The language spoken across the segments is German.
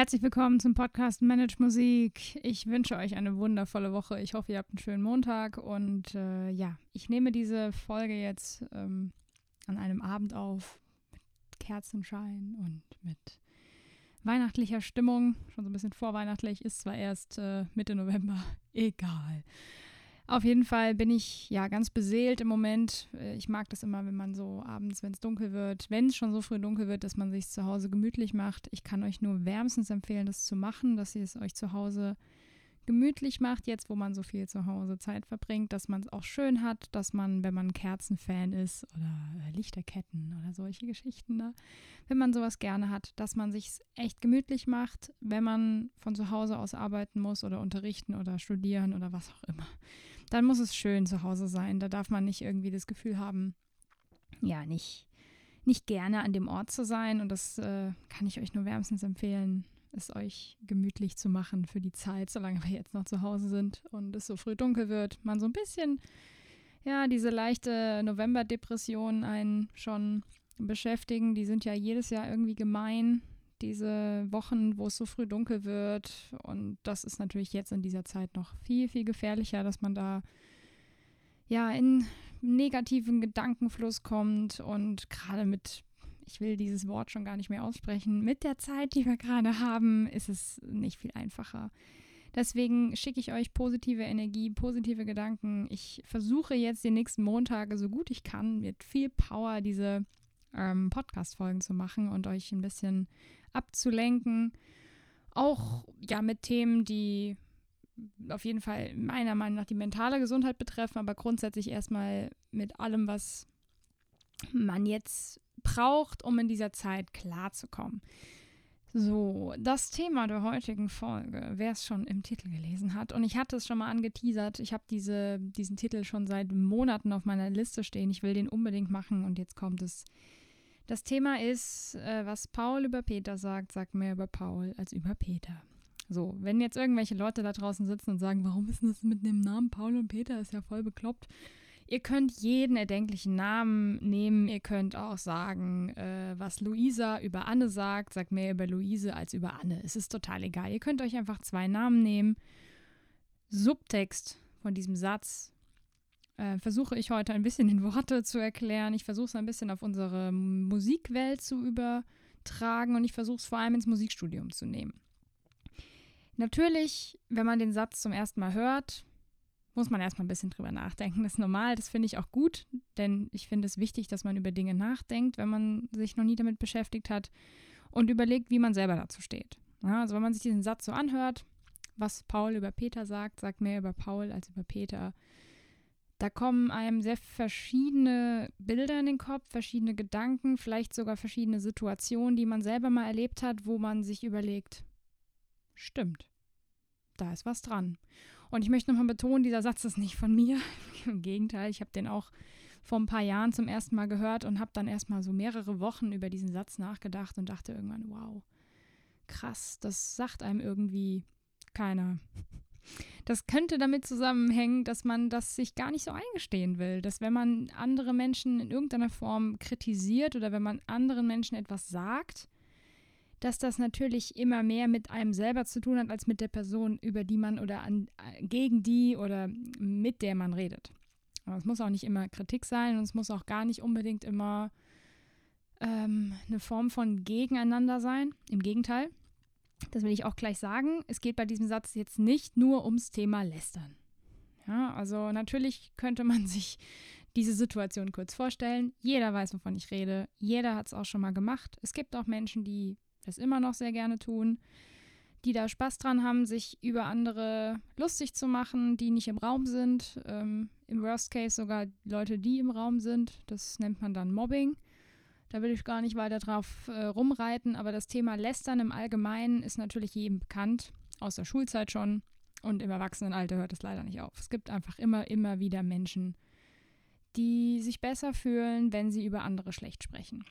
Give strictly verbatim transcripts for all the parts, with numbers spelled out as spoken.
Herzlich willkommen zum Podcast Manage Musik. Ich wünsche euch eine wundervolle Woche. Ich hoffe, ihr habt einen schönen Montag. Und äh, ja, ich nehme diese Folge jetzt ähm, an einem Abend auf mit Kerzenschein und mit weihnachtlicher Stimmung. Schon so ein bisschen vorweihnachtlich, ist zwar erst äh, Mitte November, egal. Auf jeden Fall bin ich ja ganz beseelt im Moment. Ich mag das immer, wenn man so abends, wenn es dunkel wird, wenn es schon so früh dunkel wird, dass man sich zu Hause gemütlich macht. Ich kann euch nur wärmstens empfehlen, das zu machen, dass ihr es euch zu Hause gemütlich macht, jetzt wo man so viel zu Hause Zeit verbringt, dass man es auch schön hat, dass man, wenn man Kerzenfan ist oder Lichterketten oder solche Geschichten, ne? Wenn man sowas gerne hat, dass man sich echt gemütlich macht, wenn man von zu Hause aus arbeiten muss oder unterrichten oder studieren oder was auch immer. Dann muss es schön zu Hause sein. Da darf man nicht irgendwie das Gefühl haben, ja, nicht, nicht gerne an dem Ort zu sein. Und das äh, kann ich euch nur wärmstens empfehlen, es euch gemütlich zu machen für die Zeit, solange wir jetzt noch zu Hause sind und es so früh dunkel wird. Man so ein bisschen, ja, diese leichte Novemberdepression einen schon beschäftigen. Die sind ja jedes Jahr irgendwie gemein. Diese Wochen, wo es so früh dunkel wird, und das ist natürlich jetzt in dieser Zeit noch viel, viel gefährlicher, dass man da ja in negativen Gedankenfluss kommt und gerade mit, ich will dieses Wort schon gar nicht mehr aussprechen, mit der Zeit, die wir gerade haben, ist es nicht viel einfacher. Deswegen schicke ich euch positive Energie, positive Gedanken. Ich versuche jetzt die nächsten Montage, so gut ich kann, mit viel Power diese ähm, Podcast-Folgen zu machen und euch ein bisschen abzulenken. Auch ja mit Themen, die auf jeden Fall meiner Meinung nach die mentale Gesundheit betreffen, aber grundsätzlich erstmal mit allem, was man jetzt braucht, um in dieser Zeit klarzukommen. So, das Thema der heutigen Folge, wer es schon im Titel gelesen hat, und ich hatte es schon mal angeteasert, ich habe diese, diesen Titel schon seit Monaten auf meiner Liste stehen, ich will den unbedingt machen und jetzt kommt es. Das Thema ist, äh, was Paul über Peter sagt, sagt mehr über Paul als über Peter. So, wenn jetzt irgendwelche Leute da draußen sitzen und sagen, warum ist denn das mit dem Namen Paul und Peter, ist ja voll bekloppt. Ihr könnt jeden erdenklichen Namen nehmen, ihr könnt auch sagen, äh, was Luisa über Anne sagt, sagt mehr über Luise als über Anne. Es ist total egal. Ihr könnt euch einfach zwei Namen nehmen. Subtext von diesem Satz Äh, versuche ich heute ein bisschen in Worte zu erklären. Ich versuche es ein bisschen auf unsere Musikwelt zu übertragen und ich versuche es vor allem ins Musikstudium zu nehmen. Natürlich, wenn man den Satz zum ersten Mal hört, muss man erstmal ein bisschen drüber nachdenken. Das ist normal, das finde ich auch gut, denn ich finde es wichtig, dass man über Dinge nachdenkt, wenn man sich noch nie damit beschäftigt hat und überlegt, wie man selber dazu steht. Ja, also wenn man sich diesen Satz so anhört, was Paul über Peter sagt, sagt mehr über Paul als über Peter. Da kommen einem sehr verschiedene Bilder in den Kopf, verschiedene Gedanken, vielleicht sogar verschiedene Situationen, die man selber mal erlebt hat, wo man sich überlegt, stimmt, da ist was dran. Und ich möchte nochmal betonen, dieser Satz ist nicht von mir. Im Gegenteil, ich habe den auch vor ein paar Jahren zum ersten Mal gehört und habe dann erstmal so mehrere Wochen über diesen Satz nachgedacht und dachte irgendwann, wow, krass, das sagt einem irgendwie keiner. Das könnte damit zusammenhängen, dass man das sich gar nicht so eingestehen will, dass wenn man andere Menschen in irgendeiner Form kritisiert oder wenn man anderen Menschen etwas sagt, dass das natürlich immer mehr mit einem selber zu tun hat, als mit der Person, über die man oder an, gegen die oder mit der man redet. Aber es muss auch nicht immer Kritik sein und es muss auch gar nicht unbedingt immer ähm, eine Form von Gegeneinander sein. Im Gegenteil. Das will ich auch gleich sagen. Es geht bei diesem Satz jetzt nicht nur ums Thema Lästern. Ja, also natürlich könnte man sich diese Situation kurz vorstellen. Jeder weiß, wovon ich rede. Jeder hat es auch schon mal gemacht. Es gibt auch Menschen, die das immer noch sehr gerne tun, die da Spaß dran haben, sich über andere lustig zu machen, die nicht im Raum sind. Ähm, im Worst Case sogar Leute, die im Raum sind. Das nennt man dann Mobbing. Da will ich gar nicht weiter drauf äh, rumreiten, aber das Thema Lästern im Allgemeinen ist natürlich jedem bekannt, aus der Schulzeit schon, und im Erwachsenenalter hört es leider nicht auf. Es gibt einfach immer, immer wieder Menschen, die sich besser fühlen, wenn sie über andere schlecht sprechen.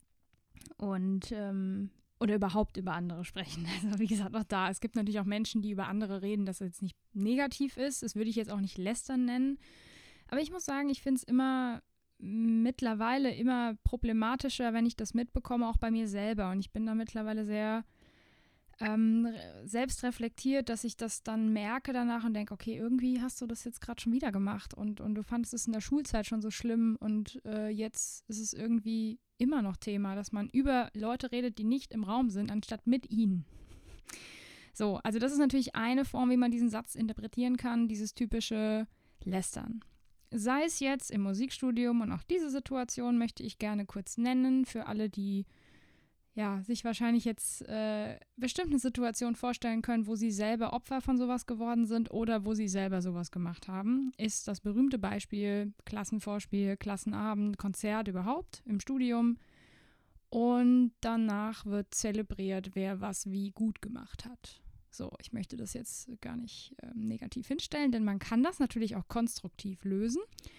Und, ähm, oder überhaupt über andere sprechen. Also wie gesagt, auch da, es gibt natürlich auch Menschen, die über andere reden, das jetzt nicht negativ ist. Das würde ich jetzt auch nicht Lästern nennen. Aber ich muss sagen, ich finde es immer mittlerweile immer problematischer, wenn ich das mitbekomme, auch bei mir selber. Und ich bin da mittlerweile sehr ähm, selbst reflektiert, dass ich das dann merke danach und denke, okay, irgendwie hast du das jetzt gerade schon wieder gemacht und, und du fandest es in der Schulzeit schon so schlimm und äh, jetzt ist es irgendwie immer noch Thema, dass man über Leute redet, die nicht im Raum sind, anstatt mit ihnen. So, also das ist natürlich eine Form, wie man diesen Satz interpretieren kann, dieses typische Lästern. Sei es jetzt im Musikstudium, und auch diese Situation möchte ich gerne kurz nennen, für alle, die ja, sich wahrscheinlich jetzt äh, bestimmte Situationen vorstellen können, wo sie selber Opfer von sowas geworden sind oder wo sie selber sowas gemacht haben, ist das berühmte Beispiel Klassenvorspiel, Klassenabend, Konzert überhaupt im Studium. Und danach wird zelebriert, wer was wie gut gemacht hat. So, ich möchte das jetzt gar nicht ähm, negativ hinstellen, denn man kann das natürlich auch konstruktiv lösen.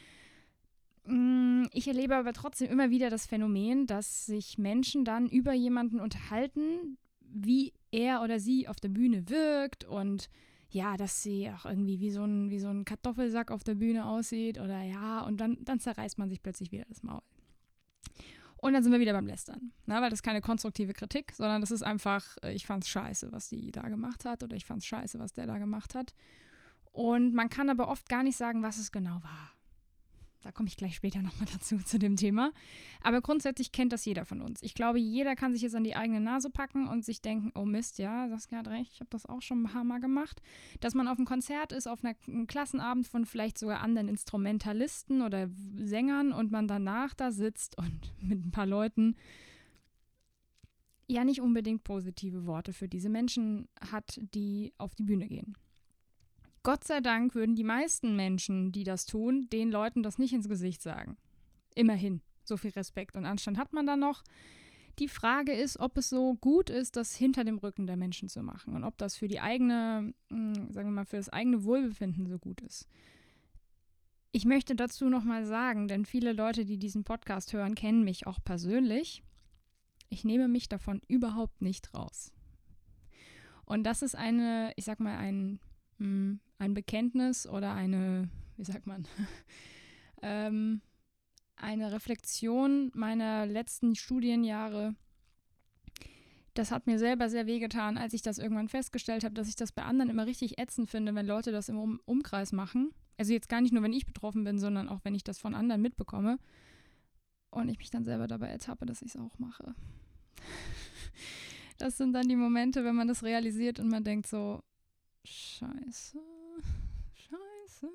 Ich erlebe aber trotzdem immer wieder das Phänomen, dass sich Menschen dann über jemanden unterhalten, wie er oder sie auf der Bühne wirkt und ja, dass sie auch irgendwie wie so ein, wie so ein Kartoffelsack auf der Bühne aussieht oder ja, und dann, dann zerreißt man sich plötzlich wieder das Maul. Und dann sind wir wieder beim Lästern, ne? Weil das ist keine konstruktive Kritik, sondern das ist einfach, ich fand's scheiße, was die da gemacht hat oder ich fand's scheiße, was der da gemacht hat. Und man kann aber oft gar nicht sagen, was es genau war. Da komme ich gleich später nochmal dazu, zu dem Thema. Aber grundsätzlich kennt das jeder von uns. Ich glaube, jeder kann sich jetzt an die eigene Nase packen und sich denken, oh Mist, ja, Saskia hat recht, ich habe das auch schon ein paar Mal gemacht. Dass man auf einem Konzert ist, auf einer, einem Klassenabend von vielleicht sogar anderen Instrumentalisten oder Sängern und man danach da sitzt und mit ein paar Leuten ja nicht unbedingt positive Worte für diese Menschen hat, die auf die Bühne gehen. Gott sei Dank würden die meisten Menschen, die das tun, den Leuten das nicht ins Gesicht sagen. Immerhin, so viel Respekt und Anstand hat man da noch. Die Frage ist, ob es so gut ist, das hinter dem Rücken der Menschen zu machen und ob das für die eigene, sagen wir mal, für das eigene Wohlbefinden so gut ist. Ich möchte dazu nochmal sagen, denn viele Leute, die diesen Podcast hören, kennen mich auch persönlich. Ich nehme mich davon überhaupt nicht raus. Und das ist eine, ich sag mal, ein ein Bekenntnis oder eine, wie sagt man, ähm, eine Reflexion meiner letzten Studienjahre. Das hat mir selber sehr wehgetan, als ich das irgendwann festgestellt habe, dass ich das bei anderen immer richtig ätzend finde, wenn Leute das im um- Umkreis machen. Also jetzt gar nicht nur, wenn ich betroffen bin, sondern auch, wenn ich das von anderen mitbekomme. Und ich mich dann selber dabei ertappe, dass ich es auch mache. Das sind dann die Momente, wenn man das realisiert und man denkt so, Scheiße, Scheiße.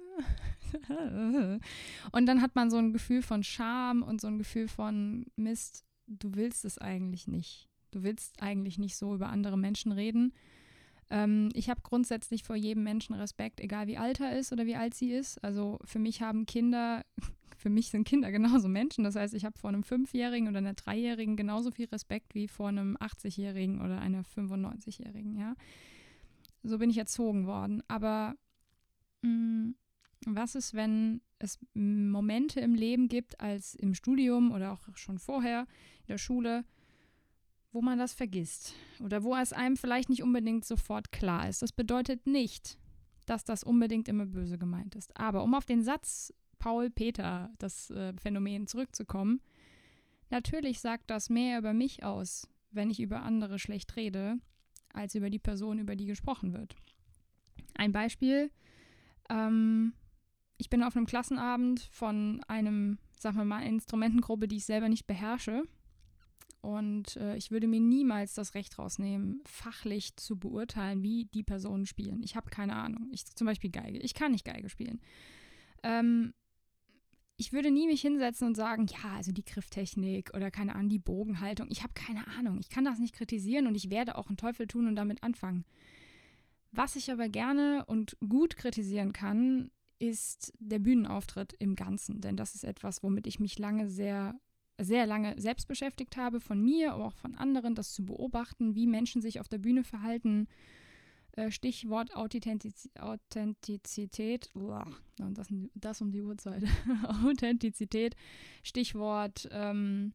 Und dann hat man so ein Gefühl von Scham und so ein Gefühl von Mist, du willst es eigentlich nicht. Du willst eigentlich nicht so über andere Menschen reden. Ähm, ich habe grundsätzlich vor jedem Menschen Respekt, egal wie alt er ist oder wie alt sie ist. Also für mich haben Kinder, für mich sind Kinder genauso Menschen. Das heißt, ich habe vor einem Fünfjährigen oder einer Dreijährigen genauso viel Respekt wie vor einem achtzigjährigen oder einer fünfundneunzigjährigen, ja. So bin ich erzogen worden. Aber mh, was ist, wenn es Momente im Leben gibt, als im Studium oder auch schon vorher in der Schule, wo man das vergisst oder wo es einem vielleicht nicht unbedingt sofort klar ist. Das bedeutet nicht, dass das unbedingt immer böse gemeint ist. Aber um auf den Satz Paul-Peter, das äh, Phänomen, zurückzukommen, natürlich sagt das mehr über mich aus, wenn ich über andere schlecht rede, als über die Person, über die gesprochen wird. Ein Beispiel, ähm, ich bin auf einem Klassenabend von einem, sagen wir mal, Instrumentengruppe, die ich selber nicht beherrsche. Und äh, ich würde mir niemals das Recht rausnehmen, fachlich zu beurteilen, wie die Personen spielen. Ich habe keine Ahnung. Ich zum Beispiel Geige. Ich kann nicht Geige spielen. Ähm, ich würde nie mich hinsetzen und sagen, ja, also die Grifftechnik oder keine Ahnung, die Bogenhaltung. Ich habe keine Ahnung. Ich kann das nicht kritisieren und ich werde auch einen Teufel tun und damit anfangen. Was ich aber gerne und gut kritisieren kann, ist der Bühnenauftritt im Ganzen. Denn das ist etwas, womit ich mich lange sehr, sehr lange selbst beschäftigt habe, von mir, aber auch von anderen, das zu beobachten, wie Menschen sich auf der Bühne verhalten. Stichwort Authentiz- Authentizität, das, das um die Uhrzeit, Authentizität, Stichwort, ähm,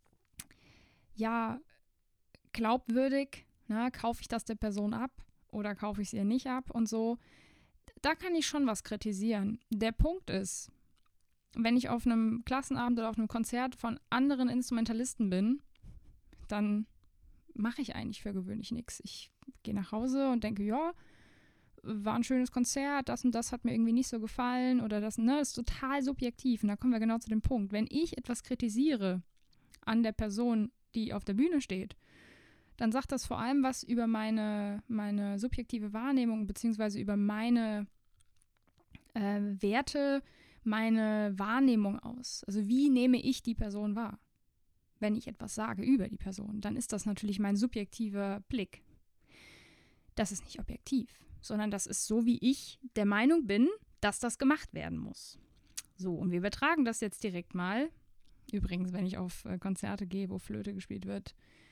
ja, glaubwürdig, ne? Kaufe ich das der Person ab oder kaufe ich es ihr nicht ab und so, da kann ich schon was kritisieren. Der Punkt ist, wenn ich auf einem Klassenabend oder auf einem Konzert von anderen Instrumentalisten bin, dann mache ich eigentlich für gewöhnlich nichts. Ich gehe nach Hause und denke, ja, war ein schönes Konzert, das und das hat mir irgendwie nicht so gefallen oder das, ne, ist total subjektiv. Und da kommen wir genau zu dem Punkt. Wenn ich etwas kritisiere an der Person, die auf der Bühne steht, dann sagt das vor allem was über meine, meine subjektive Wahrnehmung beziehungsweise über meine äh, Werte, meine Wahrnehmung aus. Also wie nehme ich die Person wahr? Wenn ich etwas sage über die Person, dann ist das natürlich mein subjektiver Blick. Das ist nicht objektiv, sondern das ist so, wie ich der Meinung bin, dass das gemacht werden muss. So, und wir übertragen das jetzt direkt mal. Übrigens, wenn ich auf äh, Konzerte gehe, wo Flöte gespielt wird,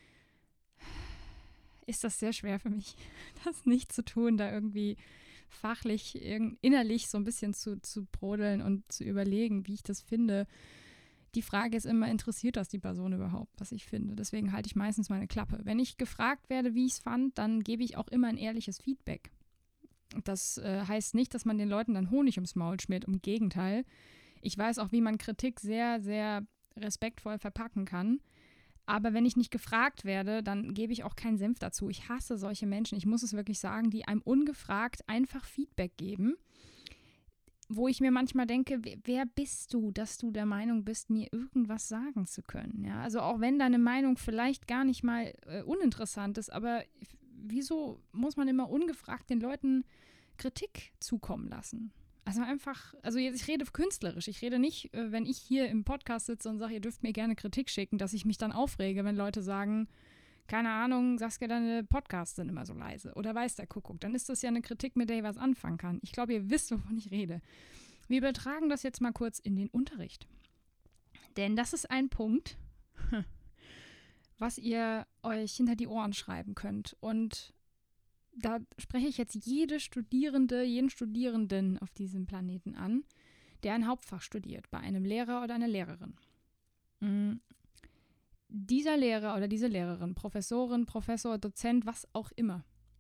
ist das sehr schwer für mich, das nicht zu tun, da irgendwie fachlich, irg- innerlich so ein bisschen zu, zu brodeln und zu überlegen, wie ich das finde. Die Frage ist immer, interessiert das die Person überhaupt, was ich finde? Deswegen halte ich meistens meine Klappe. Wenn ich gefragt werde, wie ich es fand, dann gebe ich auch immer ein ehrliches Feedback. Das äh, heißt nicht, dass man den Leuten dann Honig ums Maul schmiert, im Gegenteil. Ich weiß auch, wie man Kritik sehr, sehr respektvoll verpacken kann. Aber wenn ich nicht gefragt werde, dann gebe ich auch keinen Senf dazu. Ich hasse solche Menschen, ich muss es wirklich sagen, die einem ungefragt einfach Feedback geben, wo ich mir manchmal denke, wer bist du, dass du der Meinung bist, mir irgendwas sagen zu können? Ja, also auch wenn deine Meinung vielleicht gar nicht mal äh, uninteressant ist, aber wieso muss man immer ungefragt den Leuten Kritik zukommen lassen? Also einfach, also jetzt, ich rede künstlerisch, ich rede nicht, äh, wenn ich hier im Podcast sitze und sage, ihr dürft mir gerne Kritik schicken, dass ich mich dann aufrege, wenn Leute sagen, keine Ahnung, Saskia, deine Podcasts sind immer so leise oder weiß der Kuckuck. Dann ist das ja eine Kritik, mit der ich was anfangen kann. Ich glaube, ihr wisst, wovon ich rede. Wir übertragen das jetzt mal kurz in den Unterricht. Denn das ist ein Punkt, was ihr euch hinter die Ohren schreiben könnt. Und da spreche ich jetzt jede Studierende, jeden Studierenden auf diesem Planeten an, der ein Hauptfach studiert, bei einem Lehrer oder einer Lehrerin. Mhm. Dieser Lehrer oder diese Lehrerin, Professorin, Professor, Dozent, was auch immer,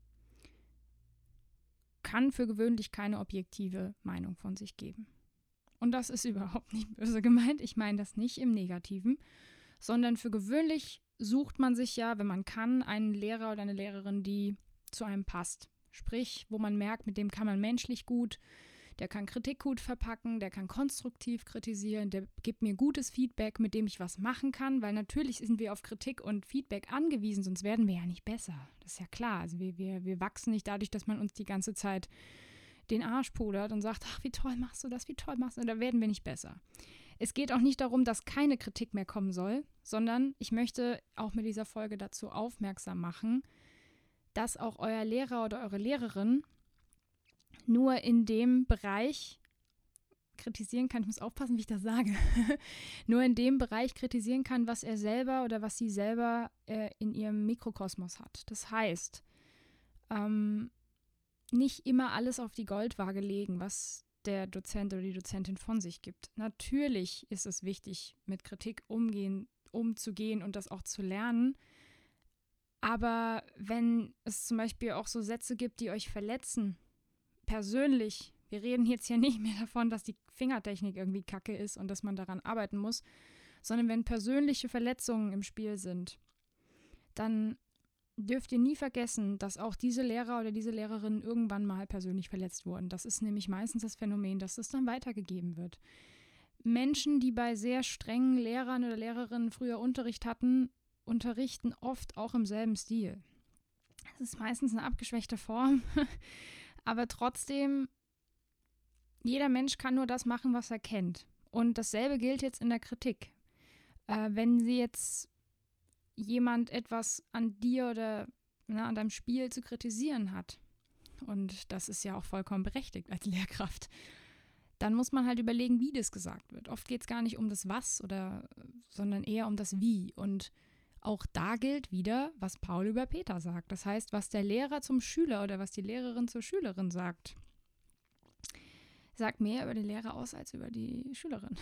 kann für gewöhnlich keine objektive Meinung von sich geben. Und das ist überhaupt nicht böse gemeint. Ich meine das nicht im Negativen, sondern für gewöhnlich sucht man sich ja, wenn man kann, einen Lehrer oder eine Lehrerin, die zu einem passt. Sprich, wo man merkt, mit dem kann man menschlich gut, der kann Kritik gut verpacken, der kann konstruktiv kritisieren, der gibt mir gutes Feedback, mit dem ich was machen kann, weil natürlich sind wir auf Kritik und Feedback angewiesen, sonst werden wir ja nicht besser. Das ist ja klar. Also wir, wir, wir wachsen nicht dadurch, dass man uns die ganze Zeit den Arsch pudert und sagt, ach, wie toll machst du das, wie toll machst du das, da werden wir nicht besser. Es geht auch nicht darum, dass keine Kritik mehr kommen soll, sondern ich möchte auch mit dieser Folge dazu aufmerksam machen, dass auch euer Lehrer oder eure Lehrerin nur in dem Bereich kritisieren kann, ich muss aufpassen, wie ich das sage, nur in dem Bereich kritisieren kann, was er selber oder was sie selber äh, in ihrem Mikrokosmos hat. Das heißt, ähm, nicht immer alles auf die Goldwaage legen, was der Dozent oder die Dozentin von sich gibt. Natürlich ist es wichtig, mit Kritik umgehen, umzugehen und das auch zu lernen. Aber wenn es zum Beispiel auch so Sätze gibt, die euch verletzen, persönlich, wir reden jetzt hier nicht mehr davon, dass die Fingertechnik irgendwie kacke ist und dass man daran arbeiten muss, sondern wenn persönliche Verletzungen im Spiel sind, dann dürft ihr nie vergessen, dass auch diese Lehrer oder diese Lehrerin irgendwann mal persönlich verletzt wurden. Das ist nämlich meistens das Phänomen, dass das dann weitergegeben wird. Menschen, die bei sehr strengen Lehrern oder Lehrerinnen früher Unterricht hatten, unterrichten oft auch im selben Stil. Das ist meistens eine abgeschwächte Form, aber trotzdem, jeder Mensch kann nur das machen, was er kennt. Und dasselbe gilt jetzt in der Kritik. Äh, wenn sie jetzt jemand etwas an dir oder na, an deinem Spiel zu kritisieren hat, und das ist ja auch vollkommen berechtigt als Lehrkraft, dann muss man halt überlegen, wie das gesagt wird. Oft geht es gar nicht um das Was, oder, sondern eher um das Wie. Und auch da gilt wieder, was Paul über Peter sagt. Das heißt, was der Lehrer zum Schüler oder was die Lehrerin zur Schülerin sagt, sagt mehr über den Lehrer aus als über die Schülerin.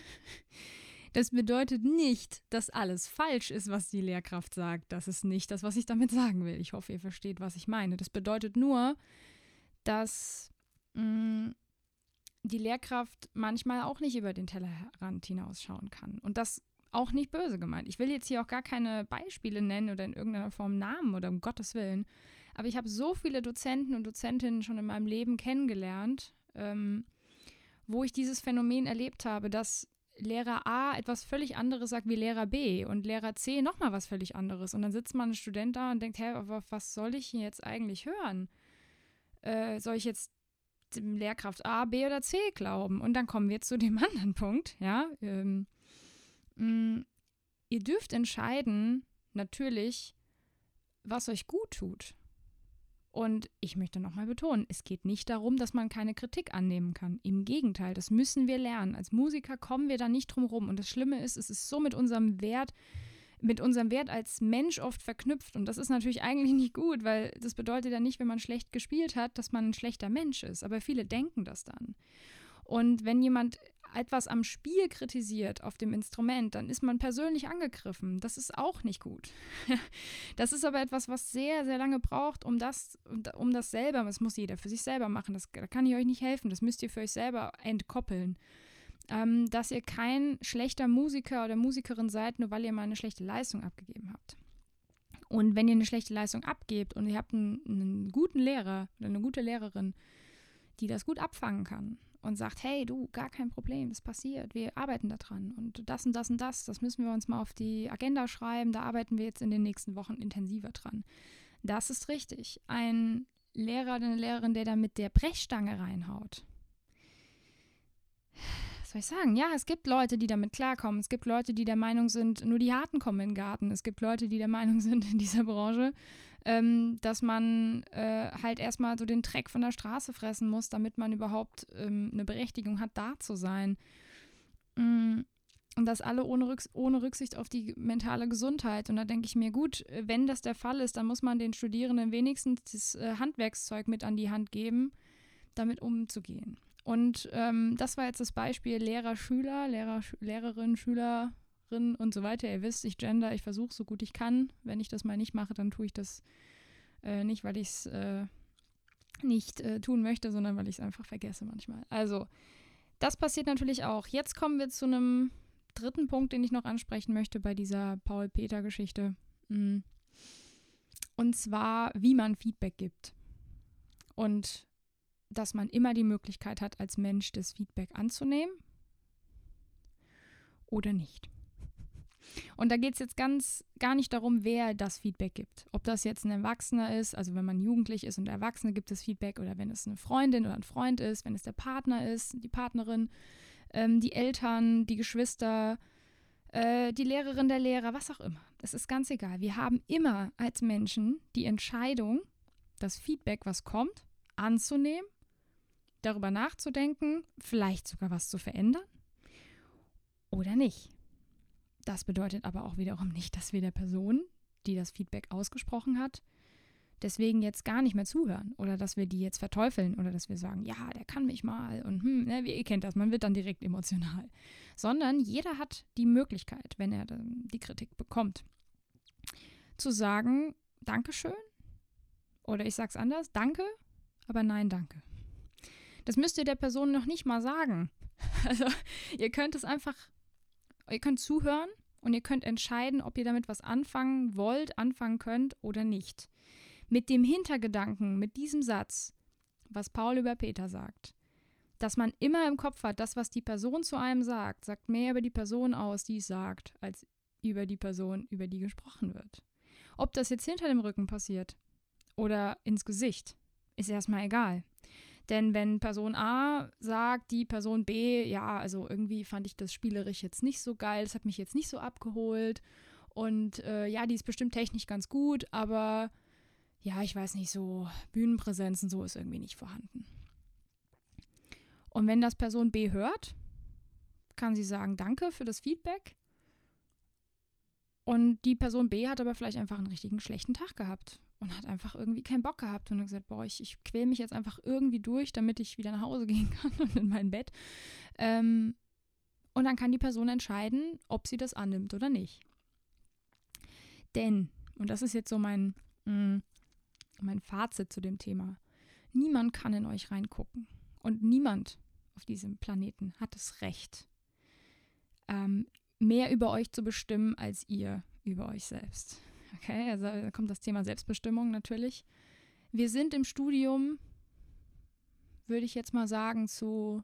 Das bedeutet nicht, dass alles falsch ist, was die Lehrkraft sagt. Das ist nicht das, was ich damit sagen will. Ich hoffe, ihr versteht, was ich meine. Das bedeutet nur, dass mh, die Lehrkraft manchmal auch nicht über den Tellerrand hinausschauen kann. Und das auch nicht böse gemeint. Ich will jetzt hier auch gar keine Beispiele nennen oder in irgendeiner Form Namen oder um Gottes Willen. Aber ich habe so viele Dozenten und Dozentinnen schon in meinem Leben kennengelernt, ähm, wo ich dieses Phänomen erlebt habe, dass Lehrer A etwas völlig anderes sagt wie Lehrer B und Lehrer C nochmal was völlig anderes. Und dann sitzt man ein Student da und denkt, hä, auf was soll ich jetzt eigentlich hören? Äh, soll ich jetzt dem Lehrkraft A, B oder C glauben? Und dann kommen wir zu dem anderen Punkt, ja. Ähm, mh, ihr dürft entscheiden, natürlich, was euch gut tut. Und ich möchte nochmal betonen, es geht nicht darum, dass man keine Kritik annehmen kann. Im Gegenteil, das müssen wir lernen. Als Musiker kommen wir da nicht drum rum. Und das Schlimme ist, es ist so mit unserem Wert, mit unserem Wert als Mensch oft verknüpft. Und das ist natürlich eigentlich nicht gut, weil das bedeutet ja nicht, wenn man schlecht gespielt hat, dass man ein schlechter Mensch ist. Aber viele denken das dann. Und wenn jemand etwas am Spiel kritisiert auf dem Instrument, dann ist man persönlich angegriffen. Das ist auch nicht gut. Das ist aber etwas, was sehr, sehr lange braucht, um das, um das selber, das muss jeder für sich selber machen, das, da kann ich euch nicht helfen, das müsst ihr für euch selber entkoppeln. Ähm, dass ihr kein schlechter Musiker oder Musikerin seid, nur weil ihr mal eine schlechte Leistung abgegeben habt. Und wenn ihr eine schlechte Leistung abgebt und ihr habt einen, einen guten Lehrer oder eine gute Lehrerin, die das gut abfangen kann und sagt, hey, du, gar kein Problem, das passiert, wir arbeiten da dran und das und das und das, das müssen wir uns mal auf die Agenda schreiben, da arbeiten wir jetzt in den nächsten Wochen intensiver dran. Das ist richtig. Ein Lehrer oder eine Lehrerin, der da mit der Brechstange reinhaut. Was soll ich sagen? Ja, es gibt Leute, die damit klarkommen. Es gibt Leute, die der Meinung sind, nur die Harten kommen in den Garten. Es gibt Leute, die der Meinung sind in dieser Branche, ähm, dass man äh, halt erstmal so den Dreck von der Straße fressen muss, damit man überhaupt ähm, eine Berechtigung hat, da zu sein. Mm, und das alle ohne, Rücks- ohne Rücksicht auf die mentale Gesundheit. Und da denke ich mir, gut, wenn das der Fall ist, dann muss man den Studierenden wenigstens das äh, Handwerkszeug mit an die Hand geben, damit umzugehen. Und ähm, das war jetzt das Beispiel Lehrer, Schüler, Lehrer, Sch- Lehrerin, Schülerin und so weiter. Ihr wisst, ich gender, ich versuche so gut ich kann. Wenn ich das mal nicht mache, dann tue ich das äh, nicht, weil ich es äh, nicht äh, tun möchte, sondern weil ich es einfach vergesse manchmal. Also, das passiert natürlich auch. Jetzt kommen wir zu einem dritten Punkt, den ich noch ansprechen möchte bei dieser Paul-Peter-Geschichte. Und zwar, wie man Feedback gibt. Und dass man immer die Möglichkeit hat, als Mensch das Feedback anzunehmen oder nicht. Und da geht es jetzt ganz gar nicht darum, wer das Feedback gibt. Ob das jetzt ein Erwachsener ist, also wenn man jugendlich ist und der Erwachsene gibt das Feedback, oder wenn es eine Freundin oder ein Freund ist, wenn es der Partner ist, die Partnerin, ähm, die Eltern, die Geschwister, äh, die Lehrerin, der Lehrer, was auch immer. Es ist ganz egal. Wir haben immer als Menschen die Entscheidung, das Feedback, was kommt, anzunehmen, darüber nachzudenken, vielleicht sogar was zu verändern oder nicht. Das bedeutet aber auch wiederum nicht, dass wir der Person, die das Feedback ausgesprochen hat, deswegen jetzt gar nicht mehr zuhören oder dass wir die jetzt verteufeln oder dass wir sagen, ja, der kann mich mal und hm, ne, ihr kennt das, man wird dann direkt emotional. Sondern jeder hat die Möglichkeit, wenn er die Kritik bekommt, zu sagen, Dankeschön oder ich sag's anders, danke, aber nein, danke. Das müsst ihr der Person noch nicht mal sagen. Also ihr könnt es einfach, ihr könnt zuhören und ihr könnt entscheiden, ob ihr damit was anfangen wollt, anfangen könnt oder nicht. Mit dem Hintergedanken, mit diesem Satz, was Paul über Peter sagt, dass man immer im Kopf hat, das, was die Person zu einem sagt, sagt mehr über die Person aus, die es sagt, als über die Person, über die gesprochen wird. Ob das jetzt hinter dem Rücken passiert oder ins Gesicht, ist erstmal egal. Denn wenn Person A sagt, die Person B, ja, also irgendwie fand ich das spielerisch jetzt nicht so geil, das hat mich jetzt nicht so abgeholt und äh, ja, die ist bestimmt technisch ganz gut, aber ja, ich weiß nicht, so Bühnenpräsenz und so ist irgendwie nicht vorhanden. Und wenn das Person B hört, kann sie sagen, danke für das Feedback. Und die Person B hat aber vielleicht einfach einen richtigen schlechten Tag gehabt und hat einfach irgendwie keinen Bock gehabt und hat gesagt, boah, ich, ich quäle mich jetzt einfach irgendwie durch, damit ich wieder nach Hause gehen kann und in mein Bett. Ähm, und dann kann die Person entscheiden, ob sie das annimmt oder nicht. Denn, und das ist jetzt so mein, mh, mein Fazit zu dem Thema, niemand kann in euch reingucken und niemand auf diesem Planeten hat das Recht, ähm, mehr über euch zu bestimmen, als ihr über euch selbst. Okay, also da kommt das Thema Selbstbestimmung natürlich. Wir sind im Studium, würde ich jetzt mal sagen, zu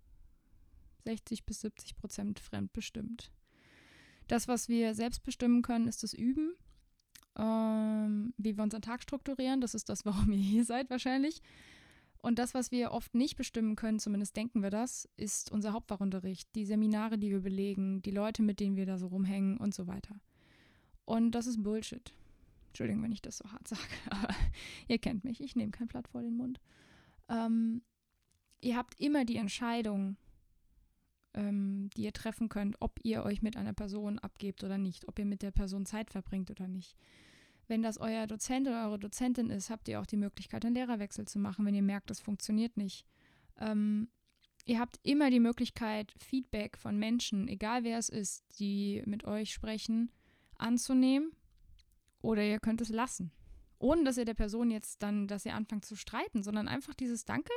sechzig bis siebzig Prozent fremdbestimmt. Das, was wir selbst bestimmen können, ist das Üben, ähm, wie wir unseren Tag strukturieren. Das ist das, warum ihr hier seid wahrscheinlich. Und das, was wir oft nicht bestimmen können, zumindest denken wir das, ist unser Hauptfachunterricht, die Seminare, die wir belegen, die Leute, mit denen wir da so rumhängen und so weiter. Und das ist Bullshit. Entschuldigung, wenn ich das so hart sage, aber ihr kennt mich, ich nehme kein Blatt vor den Mund. Ähm, ihr habt immer die Entscheidung, ähm, die ihr treffen könnt, ob ihr euch mit einer Person abgebt oder nicht, ob ihr mit der Person Zeit verbringt oder nicht. Wenn das euer Dozent oder eure Dozentin ist, habt ihr auch die Möglichkeit, einen Lehrerwechsel zu machen, wenn ihr merkt, das funktioniert nicht. Ähm, ihr habt immer die Möglichkeit, Feedback von Menschen, egal wer es ist, die mit euch sprechen, anzunehmen, oder ihr könnt es lassen. Ohne, dass ihr der Person jetzt dann, dass ihr anfangt zu streiten, sondern einfach dieses Danke.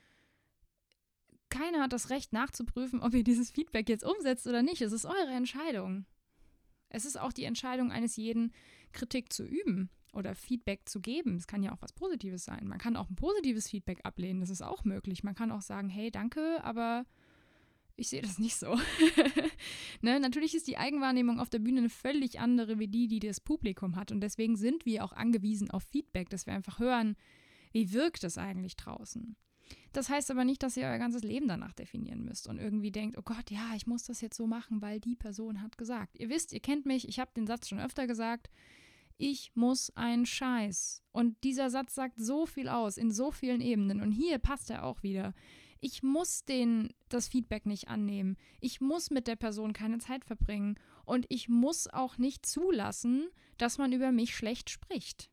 Keiner hat das Recht nachzuprüfen, ob ihr dieses Feedback jetzt umsetzt oder nicht. Es ist eure Entscheidung. Es ist auch die Entscheidung eines jeden, Kritik zu üben oder Feedback zu geben. Es kann ja auch was Positives sein. Man kann auch ein positives Feedback ablehnen, das ist auch möglich. Man kann auch sagen, hey, danke, aber ich sehe das nicht so. Ne? Natürlich ist die Eigenwahrnehmung auf der Bühne eine völlig andere wie die, die das Publikum hat. Und deswegen sind wir auch angewiesen auf Feedback, dass wir einfach hören, wie wirkt es eigentlich draußen. Das heißt aber nicht, dass ihr euer ganzes Leben danach definieren müsst und irgendwie denkt, oh Gott, ja, ich muss das jetzt so machen, weil die Person hat gesagt. Ihr wisst, ihr kennt mich, ich habe den Satz schon öfter gesagt, ich muss einen Scheiß. Und dieser Satz sagt so viel aus, in so vielen Ebenen. Und hier passt er auch wieder. Ich muss den, das Feedback nicht annehmen. Ich muss mit der Person keine Zeit verbringen. Und ich muss auch nicht zulassen, dass man über mich schlecht spricht.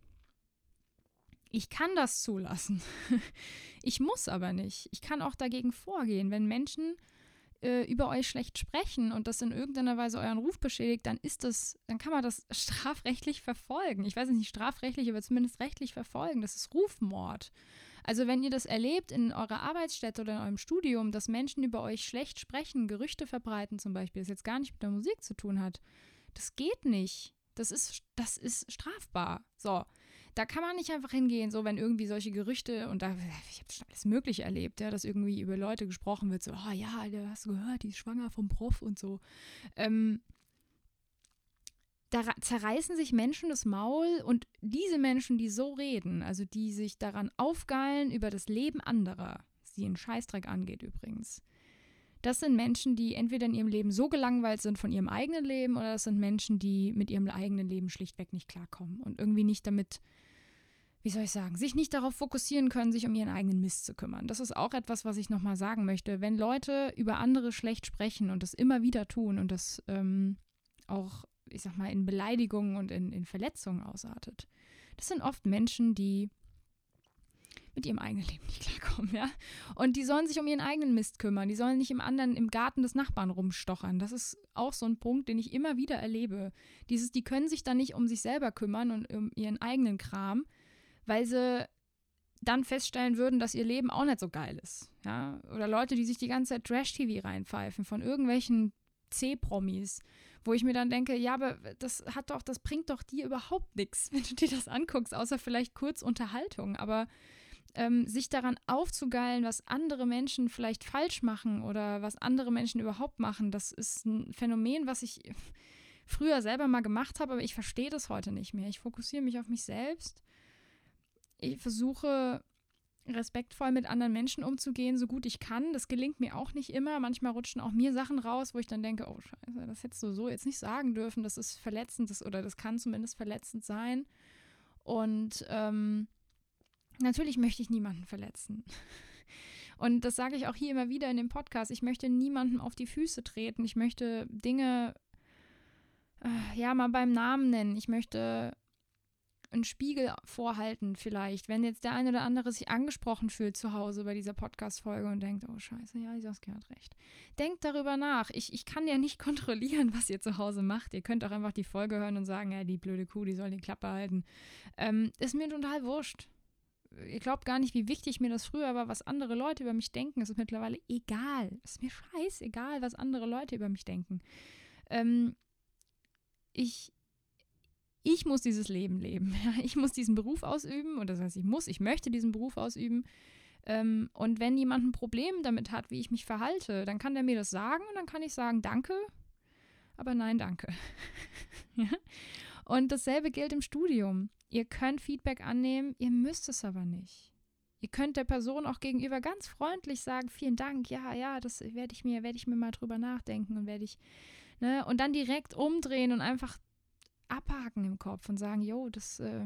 Ich kann das zulassen. Ich muss aber nicht. Ich kann auch dagegen vorgehen. Wenn Menschen äh, über euch schlecht sprechen und das in irgendeiner Weise euren Ruf beschädigt, dann ist das, dann kann man das strafrechtlich verfolgen. Ich weiß nicht strafrechtlich, aber zumindest rechtlich verfolgen. Das ist Rufmord. Also wenn ihr das erlebt in eurer Arbeitsstätte oder in eurem Studium, dass Menschen über euch schlecht sprechen, Gerüchte verbreiten zum Beispiel, das jetzt gar nicht mit der Musik zu tun hat, das geht nicht. Das ist, das ist strafbar. So. Da kann man nicht einfach hingehen, so wenn irgendwie solche Gerüchte, und da, ich habe schon alles Mögliche erlebt, ja, dass irgendwie über Leute gesprochen wird, so, oh ja, hast du gehört, die ist schwanger vom Prof und so. Ähm, da ra- zerreißen sich Menschen das Maul und diese Menschen, die so reden, also die sich daran aufgeilen über das Leben anderer, was sie einen Scheißdreck angeht übrigens, das sind Menschen, die entweder in ihrem Leben so gelangweilt sind von ihrem eigenen Leben oder das sind Menschen, die mit ihrem eigenen Leben schlichtweg nicht klarkommen und irgendwie nicht damit, wie soll ich sagen, sich nicht darauf fokussieren können, sich um ihren eigenen Mist zu kümmern. Das ist auch etwas, was ich nochmal sagen möchte. Wenn Leute über andere schlecht sprechen und das immer wieder tun und das ähm, auch, ich sag mal, in Beleidigungen und in, in Verletzungen ausartet, das sind oft Menschen, die mit ihrem eigenen Leben nicht klarkommen, ja. Und die sollen sich um ihren eigenen Mist kümmern. Die sollen nicht im anderen, im Garten des Nachbarn rumstochern. Das ist auch so ein Punkt, den ich immer wieder erlebe. Dieses, die können sich dann nicht um sich selber kümmern und um ihren eigenen Kram, weil sie dann feststellen würden, dass ihr Leben auch nicht so geil ist, ja. Oder Leute, die sich die ganze Zeit Trash-T V reinpfeifen von irgendwelchen C-Promis, wo ich mir dann denke, ja, aber das hat doch, das bringt doch dir überhaupt nichts, wenn du dir das anguckst, außer vielleicht kurz Unterhaltung, aber Ähm, sich daran aufzugeilen, was andere Menschen vielleicht falsch machen oder was andere Menschen überhaupt machen, das ist ein Phänomen, was ich früher selber mal gemacht habe, aber ich verstehe das heute nicht mehr. Ich fokussiere mich auf mich selbst. Ich versuche respektvoll mit anderen Menschen umzugehen, so gut ich kann. Das gelingt mir auch nicht immer. Manchmal rutschen auch mir Sachen raus, wo ich dann denke, oh Scheiße, das hättest du so jetzt nicht sagen dürfen. Das ist verletzend, das, oder das kann zumindest verletzend sein. Und ähm, natürlich möchte ich niemanden verletzen. Und das sage ich auch hier immer wieder in dem Podcast. Ich möchte niemandem auf die Füße treten. Ich möchte Dinge, äh, ja, mal beim Namen nennen. Ich möchte einen Spiegel vorhalten vielleicht, wenn jetzt der eine oder andere sich angesprochen fühlt zu Hause bei dieser Podcast-Folge und denkt, oh scheiße, ja, die Saskia hat recht. Denkt darüber nach. Ich, ich kann ja nicht kontrollieren, was ihr zu Hause macht. Ihr könnt auch einfach die Folge hören und sagen, ja, die blöde Kuh, die soll die Klappe halten. Ähm, ist mir total wurscht. Ihr glaubt gar nicht, wie wichtig mir das früher war, was andere Leute über mich denken. Es ist mittlerweile egal. Es ist mir scheißegal, was andere Leute über mich denken. ähm, ich, ich muss dieses Leben leben. Ich muss diesen Beruf ausüben, und das heißt, ich muss, ich möchte diesen Beruf ausüben. Ähm, und wenn jemand ein Problem damit hat, wie ich mich verhalte, dann kann der mir das sagen und dann kann ich sagen, danke, aber nein, danke. Ja? Und dasselbe gilt im Studium. Ihr könnt Feedback annehmen, ihr müsst es aber nicht. Ihr könnt der Person auch gegenüber ganz freundlich sagen, vielen Dank, ja, ja, das werde ich mir, werde ich mir mal drüber nachdenken und werde ich, ne, und dann direkt umdrehen und einfach abhaken im Kopf und sagen, jo, das äh,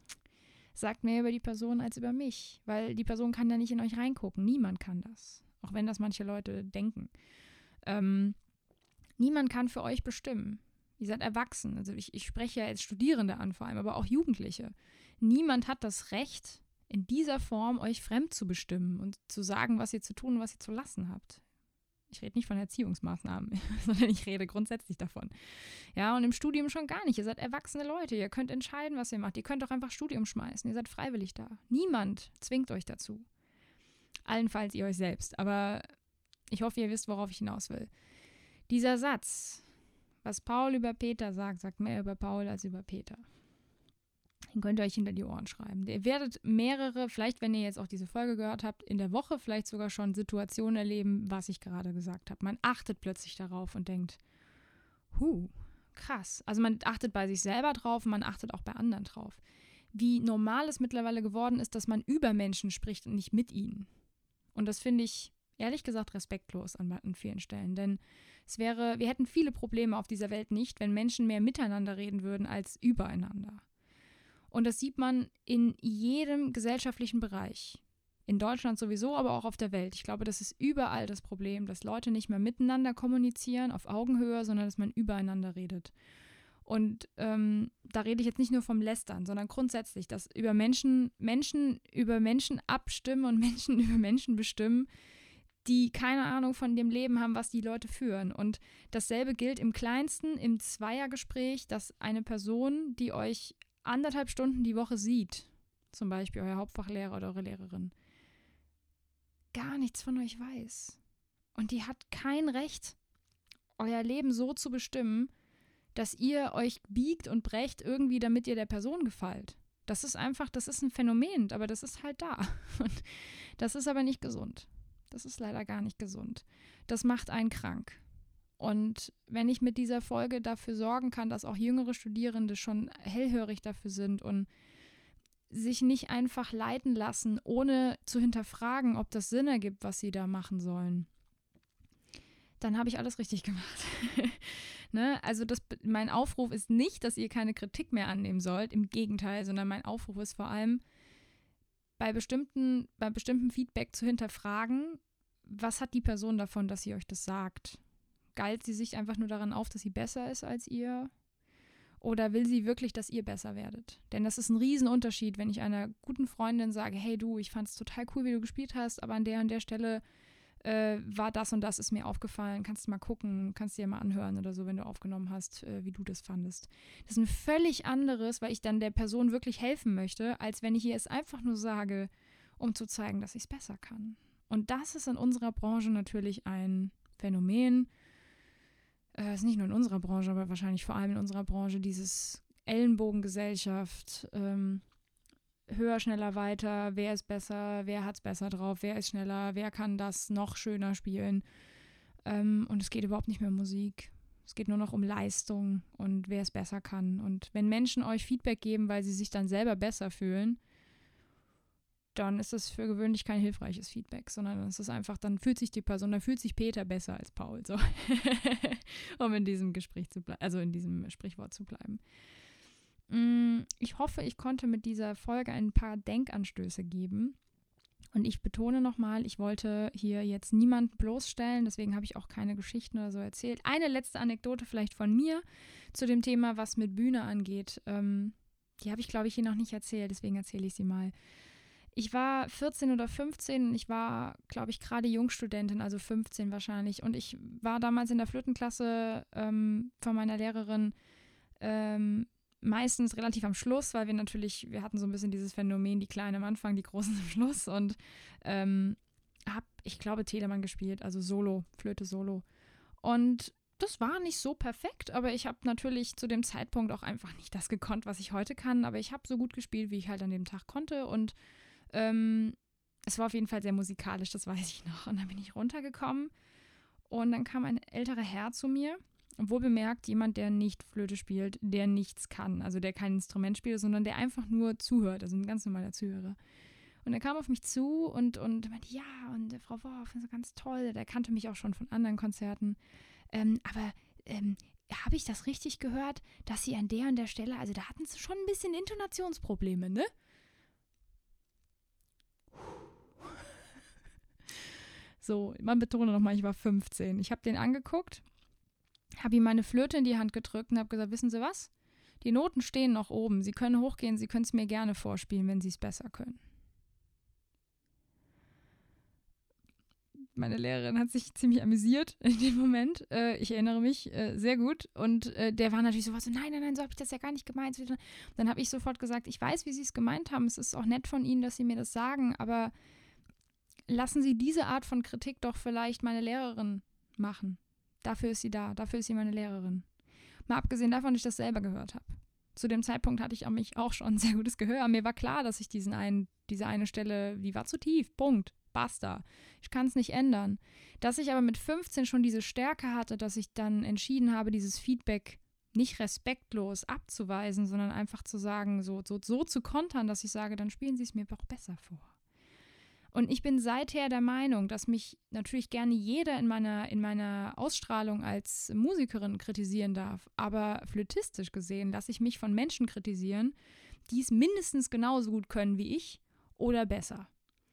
sagt mehr über die Person als über mich, weil die Person kann ja nicht in euch reingucken. Niemand kann das, auch wenn das manche Leute denken. Ähm, niemand kann für euch bestimmen. Ihr seid erwachsen. Also ich, ich spreche ja als Studierende an vor allem, aber auch Jugendliche. Niemand hat das Recht, in dieser Form euch fremd zu bestimmen und zu sagen, was ihr zu tun und was ihr zu lassen habt. Ich rede nicht von Erziehungsmaßnahmen, sondern ich rede grundsätzlich davon. Ja, und im Studium schon gar nicht. Ihr seid erwachsene Leute. Ihr könnt entscheiden, was ihr macht. Ihr könnt auch einfach Studium schmeißen. Ihr seid freiwillig da. Niemand zwingt euch dazu. Allenfalls ihr euch selbst. Aber ich hoffe, ihr wisst, worauf ich hinaus will. Dieser Satz, was Paul über Peter sagt, sagt mehr über Paul als über Peter. Den könnt ihr euch hinter die Ohren schreiben. Ihr werdet mehrere, vielleicht wenn ihr jetzt auch diese Folge gehört habt, in der Woche vielleicht sogar schon Situationen erleben, was ich gerade gesagt habe. Man achtet plötzlich darauf und denkt, huh, krass. Also man achtet bei sich selber drauf und man achtet auch bei anderen drauf. Wie normal es mittlerweile geworden ist, dass man über Menschen spricht und nicht mit ihnen. Und das finde ich, ehrlich gesagt, respektlos an, an vielen Stellen. Denn es wäre, wir hätten viele Probleme auf dieser Welt nicht, wenn Menschen mehr miteinander reden würden als übereinander. Und das sieht man in jedem gesellschaftlichen Bereich. In Deutschland sowieso, aber auch auf der Welt. Ich glaube, das ist überall das Problem, dass Leute nicht mehr miteinander kommunizieren auf Augenhöhe, sondern dass man übereinander redet. Und ähm, da rede ich jetzt nicht nur vom Lästern, sondern grundsätzlich, dass über Menschen, Menschen über Menschen abstimmen und Menschen über Menschen bestimmen, die keine Ahnung von dem Leben haben, was die Leute führen. Und dasselbe gilt im Kleinsten, im Zweiergespräch, dass eine Person, die euch anderthalb Stunden die Woche sieht, zum Beispiel euer Hauptfachlehrer oder eure Lehrerin, gar nichts von euch weiß. Und die hat kein Recht, euer Leben so zu bestimmen, dass ihr euch biegt und brecht irgendwie, damit ihr der Person gefällt. Das ist einfach, das ist ein Phänomen, aber das ist halt da. Und das ist aber nicht gesund. Das ist leider gar nicht gesund. Das macht einen krank. Und wenn ich mit dieser Folge dafür sorgen kann, dass auch jüngere Studierende schon hellhörig dafür sind und sich nicht einfach leiten lassen, ohne zu hinterfragen, ob das Sinn ergibt, was sie da machen sollen, dann habe ich alles richtig gemacht. Ne? Also das, mein Aufruf ist nicht, dass ihr keine Kritik mehr annehmen sollt, im Gegenteil, sondern mein Aufruf ist vor allem, bei bestimmten, bei bestimmtem Feedback zu hinterfragen, was hat die Person davon, dass sie euch das sagt? Geilt sie sich einfach nur daran auf, dass sie besser ist als ihr? Oder will sie wirklich, dass ihr besser werdet? Denn das ist ein Riesenunterschied, wenn ich einer guten Freundin sage, hey du, ich fand es total cool, wie du gespielt hast, aber an der und der Stelle äh, war das und das, ist mir aufgefallen. Kannst du mal gucken, kannst dir mal anhören oder so, wenn du aufgenommen hast, äh, wie du das fandest. Das ist ein völlig anderes, weil ich dann der Person wirklich helfen möchte, als wenn ich ihr es einfach nur sage, um zu zeigen, dass ich es besser kann. Und das ist in unserer Branche natürlich ein Phänomen. Es ist nicht nur in unserer Branche, aber wahrscheinlich vor allem in unserer Branche, dieses Ellenbogengesellschaft, ähm, höher, schneller, weiter, wer ist besser, wer hat es besser drauf, wer ist schneller, wer kann das noch schöner spielen. Ähm, und es geht überhaupt nicht mehr um Musik. Es geht nur noch um Leistung und wer es besser kann. Und wenn Menschen euch Feedback geben, weil sie sich dann selber besser fühlen, dann ist das für gewöhnlich kein hilfreiches Feedback, sondern es ist einfach, dann fühlt sich die Person, dann fühlt sich Peter besser als Paul, so. Um in diesem Gespräch zu bleiben, also in diesem Sprichwort zu bleiben. Ich hoffe, ich konnte mit dieser Folge ein paar Denkanstöße geben. Und ich betone nochmal, ich wollte hier jetzt niemanden bloßstellen, deswegen habe ich auch keine Geschichten oder so erzählt. Eine letzte Anekdote vielleicht von mir zu dem Thema, was mit Bühne angeht. Ähm, die habe ich, glaube ich, hier noch nicht erzählt, deswegen erzähle ich sie mal. Ich war vierzehn oder fünfzehn und ich war, glaube ich, gerade Jungstudentin, also fünfzehn wahrscheinlich. Und ich war damals in der Flötenklasse ähm, von meiner Lehrerin ähm, meistens relativ am Schluss, weil wir natürlich, wir hatten so ein bisschen dieses Phänomen, die Kleinen am Anfang, die Großen am Schluss. Und ähm, habe, ich glaube, Telemann gespielt, also Solo, Flöte Solo. Und das war nicht so perfekt, aber ich habe natürlich zu dem Zeitpunkt auch einfach nicht das gekonnt, was ich heute kann. Aber ich habe so gut gespielt, wie ich halt an dem Tag konnte. Und ähm, es war auf jeden Fall sehr musikalisch, das weiß ich noch. Und dann bin ich runtergekommen und dann kam ein älterer Herr zu mir. Wohl bemerkt, jemand, der nicht Flöte spielt, der nichts kann. Also der kein Instrument spielt, sondern der einfach nur zuhört. Also ein ganz normaler Zuhörer. Und er kam auf mich zu und, und meinte, ja, und der Frau Worf ist ganz toll. Der kannte mich auch schon von anderen Konzerten. Ähm, aber ähm, habe ich das richtig gehört, dass Sie an der und der Stelle, also da hatten Sie schon ein bisschen Intonationsprobleme, ne? So, man betone nochmal, ich war fünfzehn. Ich habe den angeguckt, habe ihm meine Flöte in die Hand gedrückt und habe gesagt, wissen Sie was? Die Noten stehen noch oben. Sie können hochgehen, Sie können es mir gerne vorspielen, wenn Sie es besser können. Meine Lehrerin hat sich ziemlich amüsiert in dem Moment. Äh, ich erinnere mich äh, sehr gut. Und äh, der war natürlich sofort so, nein, nein, nein, so habe ich das ja gar nicht gemeint. Dann habe ich sofort gesagt, ich weiß, wie Sie es gemeint haben. Es ist auch nett von Ihnen, dass Sie mir das sagen, aber lassen Sie diese Art von Kritik doch vielleicht meine Lehrerin machen. Dafür ist sie da, dafür ist sie meine Lehrerin. Mal abgesehen davon, dass ich das selber gehört habe. Zu dem Zeitpunkt hatte ich an mich auch schon ein sehr gutes Gehör. Mir war klar, dass ich diesen einen, diese eine Stelle, die war zu tief, Punkt, basta. Ich kann es nicht ändern. Dass ich aber mit fünfzehn schon diese Stärke hatte, dass ich dann entschieden habe, dieses Feedback nicht respektlos abzuweisen, sondern einfach zu sagen, so, so, so zu kontern, dass ich sage, dann spielen Sie es mir doch besser vor. Und ich bin seither der Meinung, dass mich natürlich gerne jeder in meiner, in meiner Ausstrahlung als Musikerin kritisieren darf. Aber flötistisch gesehen lasse ich mich von Menschen kritisieren, die es mindestens genauso gut können wie ich oder besser.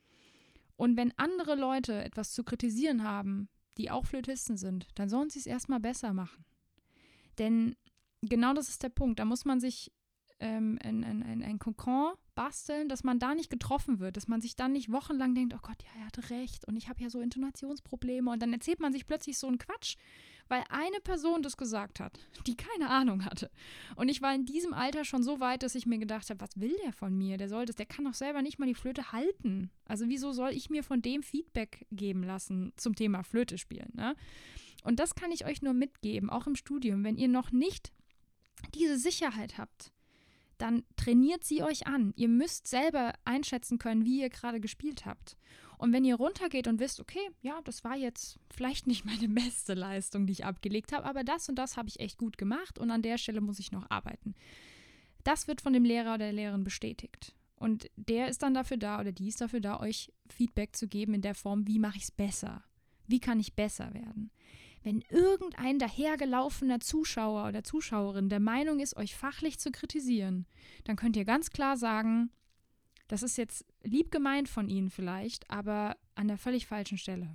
Und wenn andere Leute etwas zu kritisieren haben, die auch Flötisten sind, dann sollen sie es erstmal besser machen. Denn genau das ist der Punkt. Da muss man sich ähm, ein, ein, ein, ein Kokon basteln, dass man da nicht getroffen wird, dass man sich dann nicht wochenlang denkt, oh Gott, ja, er hatte recht und ich habe ja so Intonationsprobleme und dann erzählt man sich plötzlich so einen Quatsch, weil eine Person das gesagt hat, die keine Ahnung hatte. Und ich war in diesem Alter schon so weit, dass ich mir gedacht habe, was will der von mir? Der soll das, der kann doch selber nicht mal die Flöte halten. Also wieso soll ich mir von dem Feedback geben lassen zum Thema Flöte spielen, ne? Und das kann ich euch nur mitgeben, auch im Studium, wenn ihr noch nicht diese Sicherheit habt, dann trainiert sie euch an. Ihr müsst selber einschätzen können, wie ihr gerade gespielt habt. Und wenn ihr runtergeht und wisst, okay, ja, das war jetzt vielleicht nicht meine beste Leistung, die ich abgelegt habe, aber das und das habe ich echt gut gemacht und an der Stelle muss ich noch arbeiten. Das wird von dem Lehrer oder der Lehrerin bestätigt. Und der ist dann dafür da oder die ist dafür da, euch Feedback zu geben in der Form, wie mache ich es besser? Wie kann ich besser werden? Wenn irgendein dahergelaufener Zuschauer oder Zuschauerin der Meinung ist, euch fachlich zu kritisieren, dann könnt ihr ganz klar sagen, das ist jetzt lieb gemeint von Ihnen vielleicht, aber an der völlig falschen Stelle.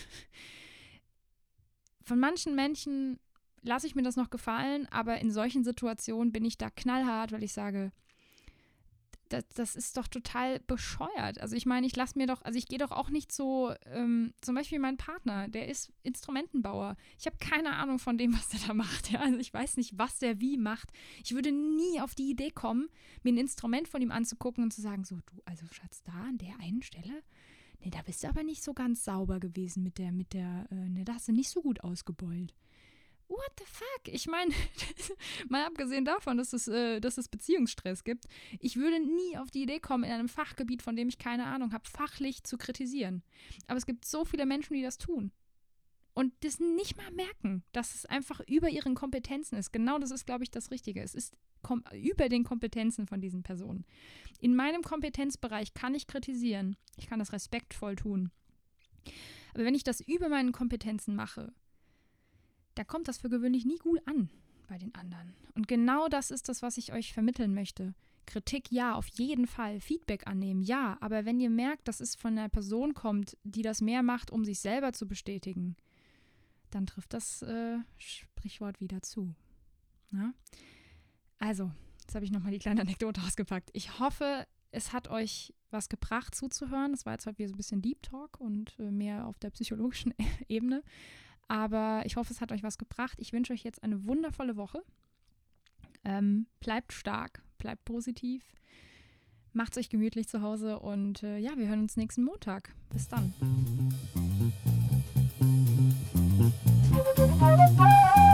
Von manchen Menschen lasse ich mir das noch gefallen, aber in solchen Situationen bin ich da knallhart, weil ich sage, Das, das ist doch total bescheuert. Also ich meine, ich lasse mir doch, also ich gehe doch auch nicht so, ähm, zum Beispiel mein Partner, der ist Instrumentenbauer. Ich habe keine Ahnung von dem, was der da macht. Ja? Also ich weiß nicht, was der wie macht. Ich würde nie auf die Idee kommen, mir ein Instrument von ihm anzugucken und zu sagen, so du, also Schatz, da an der einen Stelle, ne, da bist du aber nicht so ganz sauber gewesen mit der, mit der, äh, ne, da hast du nicht so gut ausgebeult. What the fuck? Ich meine, mal abgesehen davon, dass es, äh, dass es Beziehungsstress gibt, ich würde nie auf die Idee kommen, in einem Fachgebiet, von dem ich keine Ahnung habe, fachlich zu kritisieren. Aber es gibt so viele Menschen, die das tun und das nicht mal merken, dass es einfach über ihren Kompetenzen ist. Genau das ist, glaube ich, das Richtige. Es ist kom- über den Kompetenzen von diesen Personen. In meinem Kompetenzbereich kann ich kritisieren. Ich kann das respektvoll tun. Aber wenn ich das über meinen Kompetenzen mache, da kommt das für gewöhnlich nie gut an bei den anderen. Und genau das ist das, was ich euch vermitteln möchte. Kritik, ja, auf jeden Fall. Feedback annehmen, ja. Aber wenn ihr merkt, dass es von einer Person kommt, die das mehr macht, um sich selber zu bestätigen, dann trifft das äh, Sprichwort wieder zu. Ja? Also, jetzt habe ich nochmal die kleine Anekdote ausgepackt. Ich hoffe, es hat euch was gebracht zuzuhören. Das war jetzt halt wieder so ein bisschen Deep Talk und äh, mehr auf der psychologischen Ebene. Aber ich hoffe, es hat euch was gebracht. Ich wünsche euch jetzt eine wundervolle Woche. Ähm, bleibt stark, bleibt positiv, macht es euch gemütlich zu Hause und äh, ja, wir hören uns nächsten Montag. Bis dann.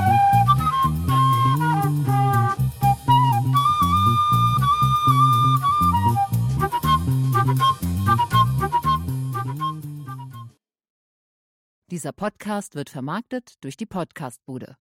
Dieser Podcast wird vermarktet durch die Podcastbude.